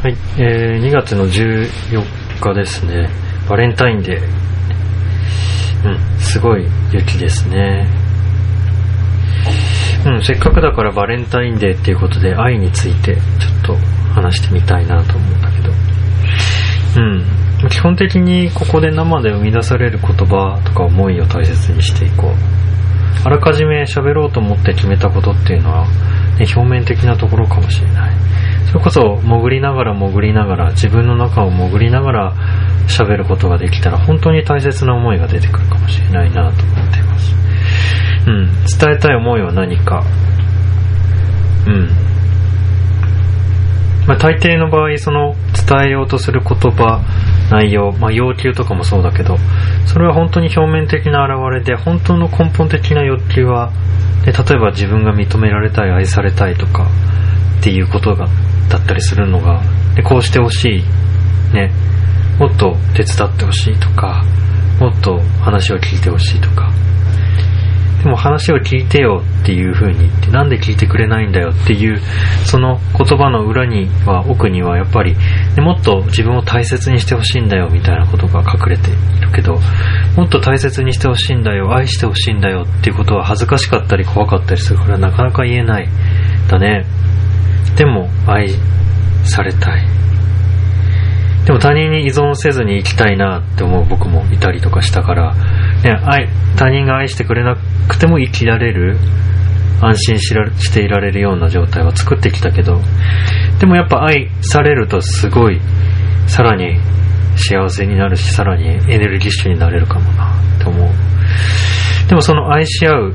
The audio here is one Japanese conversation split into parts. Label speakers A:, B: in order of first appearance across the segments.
A: はい、2月の14日ですね。バレンタインデー。すごい雪ですね。せっかくだからバレンタインデーっていうことで愛についてちょっと話してみたいなと思うんだけど、基本的にここで生で生み出される言葉とか思いを大切にしていこう。あらかじめ喋ろうと思って決めたことっていうのは、表面的なところかもしれない。それこそ潜りながら自分の中を潜りながら喋ることができたら本当に大切な思いが出てくるかもしれないなと思っています。伝えたい思いは何か。大抵の場合その伝えようとする言葉、内容、要求とかもそうだけど、それは本当に表面的な表れで、本当の根本的な欲求は例えば自分が認められたい、愛されたいとかっていうことだったりするのが、こうしてほしい、もっと手伝ってほしいとか、もっと話を聞いてほしいとか。でも話を聞いてよっていう風に言って、なんで聞いてくれないんだよっていうその言葉の裏には、奥にはやっぱりもっと自分を大切にしてほしいんだよみたいなことが隠れているけど、もっと大切にしてほしいんだよ、愛してほしいんだよっていうことは恥ずかしかったり怖かったりするからなかなか言えないだね。でも愛されたい。でも他人に依存せずに生きたいなって思う僕もいたりとかしたから、他人が愛してくれなくても生きられる、安心していられるような状態は作ってきたけど、でもやっぱ愛されるとすごいさらに幸せになるし、さらにエネルギッシュになれるかもなって思う。でもその愛し合う、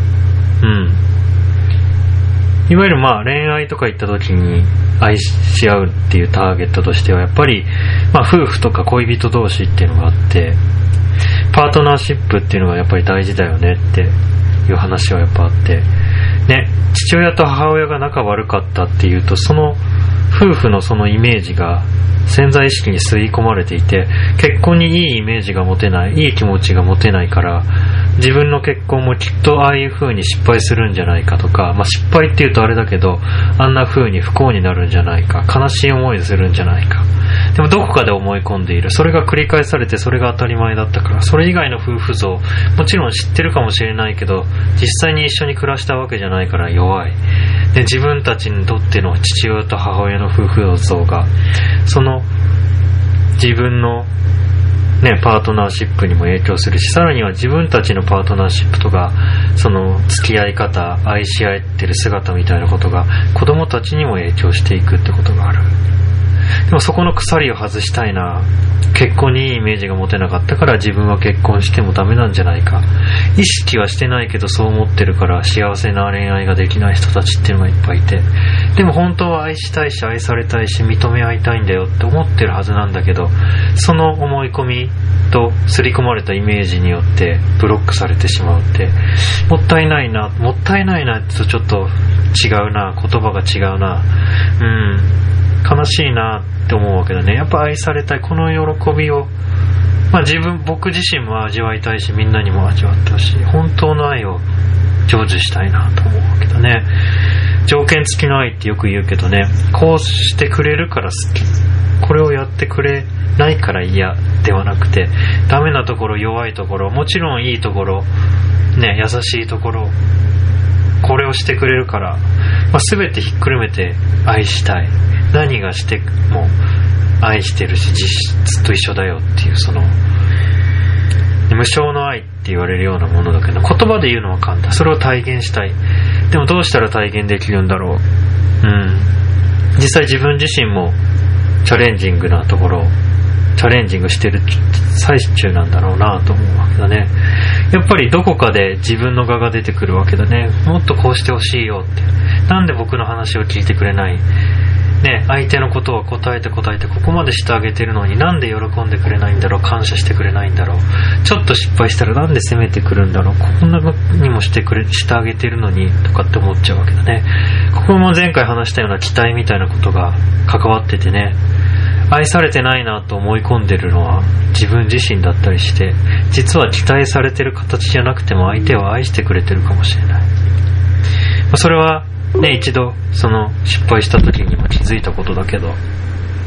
A: いわゆる恋愛とか言った時に愛し合うっていうターゲットとしては、やっぱり夫婦とか恋人同士っていうのがあって、パートナーシップっていうのがやっぱり大事だよねっていう話はやっぱあって、父親と母親が仲悪かったっていうと、その夫婦のそのイメージが潜在意識に吸い込まれていて、結婚にいいイメージが持てない、いい気持ちが持てないから、自分の結婚もきっとああいう風に失敗するんじゃないかとか、失敗っていうとあれだけど、あんな風に不幸になるんじゃないか、悲しい思いするんじゃないか、でもどこかで思い込んでいる。それが繰り返されて、それが当たり前だったから、それ以外の夫婦像もちろん知ってるかもしれないけど、実際に一緒に暮らしたわけじゃないから弱い。で、自分たちにとっての父親と母親の夫婦像が、その自分のパートナーシップにも影響するし、さらには自分たちのパートナーシップとか、その付き合い方、愛し合ってる姿みたいなことが子供たちにも影響していくってことがある。でもそこの鎖を外したいな。結婚にいいイメージが持てなかったから、自分は結婚してもダメなんじゃないか。意識はしてないけどそう思ってるから、幸せな恋愛ができない人たちっていうのがいっぱいいて、でも本当は愛したいし、愛されたいし、認め合いたいんだよって思ってるはずなんだけど、その思い込みと刷り込まれたイメージによってブロックされてしまうって、もったいないなってちょっと違うな、言葉が違うな、悲しいなって思うわけだね。やっぱ愛されたい、この喜びを、僕自身も味わいたいし、みんなにも味わってほしい。本当の愛を成就したいなと思うわけだね。条件付きの愛ってよく言うけどね、こうしてくれるから好き、これをやってくれないから嫌ではなくて、ダメなところ、弱いところ、もちろんいいところ、優しいところ、これをしてくれるから、全てひっくるめて愛したい。何がしても愛してるし、ずっと一緒だよっていう、その無償の愛って言われるようなものだけど、言葉で言うのは簡単。それを体現したい。でもどうしたら体現できるんだろう。実際自分自身もチャレンジングなところ、チャレンジングしてる最中なんだろうなと思うわけだね。やっぱりどこかで自分の我が出てくるわけだね。もっとこうしてほしいよって。なんで僕の話を聞いてくれない、相手のことを答えてここまでしてあげてるのに、なんで喜んでくれないんだろう、感謝してくれないんだろう、ちょっと失敗したらなんで責めてくるんだろう、こんなにもしてあげてるのにとかって思っちゃうわけだね。ここも前回話したような期待みたいなことが関わっててね、愛されてないなと思い込んでるのは自分自身だったりして、実は期待されてる形じゃなくても相手を愛してくれてるかもしれない。それは一度その失敗した時にも気づいたことだけど、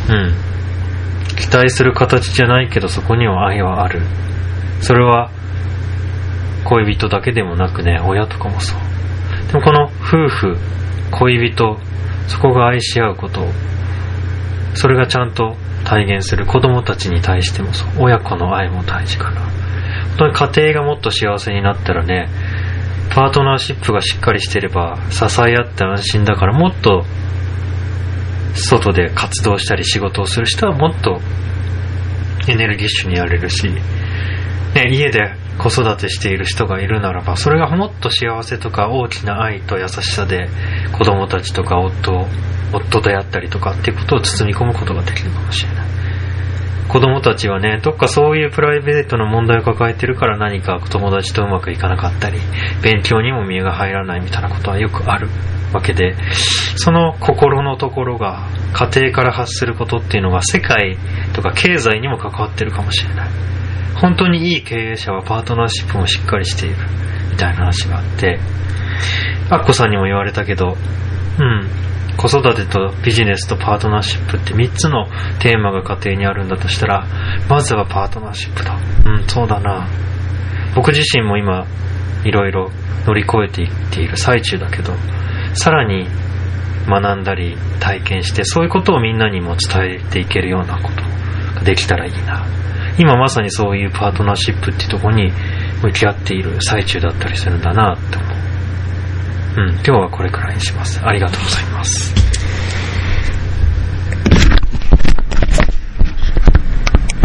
A: 期待する形じゃないけどそこには愛はある。それは恋人だけでもなくね、親とかもそう。でもこの夫婦、恋人、そこが愛し合うこと、それがちゃんと体現する。子供たちに対してもそう、親子の愛も大事かな。本当に家庭がもっと幸せになったらね、パートナーシップがしっかりしてれば支え合って安心だから、もっと外で活動したり仕事をする人はもっとエネルギッシュにやれるし、ね、家で子育てしている人がいるならば、それがもっと幸せとか大きな愛と優しさで子供たちとか夫であったりとかっていうことを包み込むことができるかもしれない。子供たちはね、どっかそういうプライベートな問題を抱えてるから何か友達とうまくいかなかったり、勉強にも身が入らないみたいなことはよくあるわけで、その心のところが家庭から発することっていうのが世界とか経済にも関わってるかもしれない。本当にいい経営者はパートナーシップもしっかりしているみたいな話があって、アッコさんにも言われたけど、子育てとビジネスとパートナーシップって3つのテーマが家庭にあるんだとしたら、まずはパートナーシップだ。そうだな。僕自身も今いろいろ乗り越えていっている最中だけど、さらに学んだり体験して、そういうことをみんなにも伝えていけるようなことができたらいいな。今まさにそういうパートナーシップっていうところに向き合っている最中だったりするんだなって思う。今日はこれくらいにします。ありがとうございます。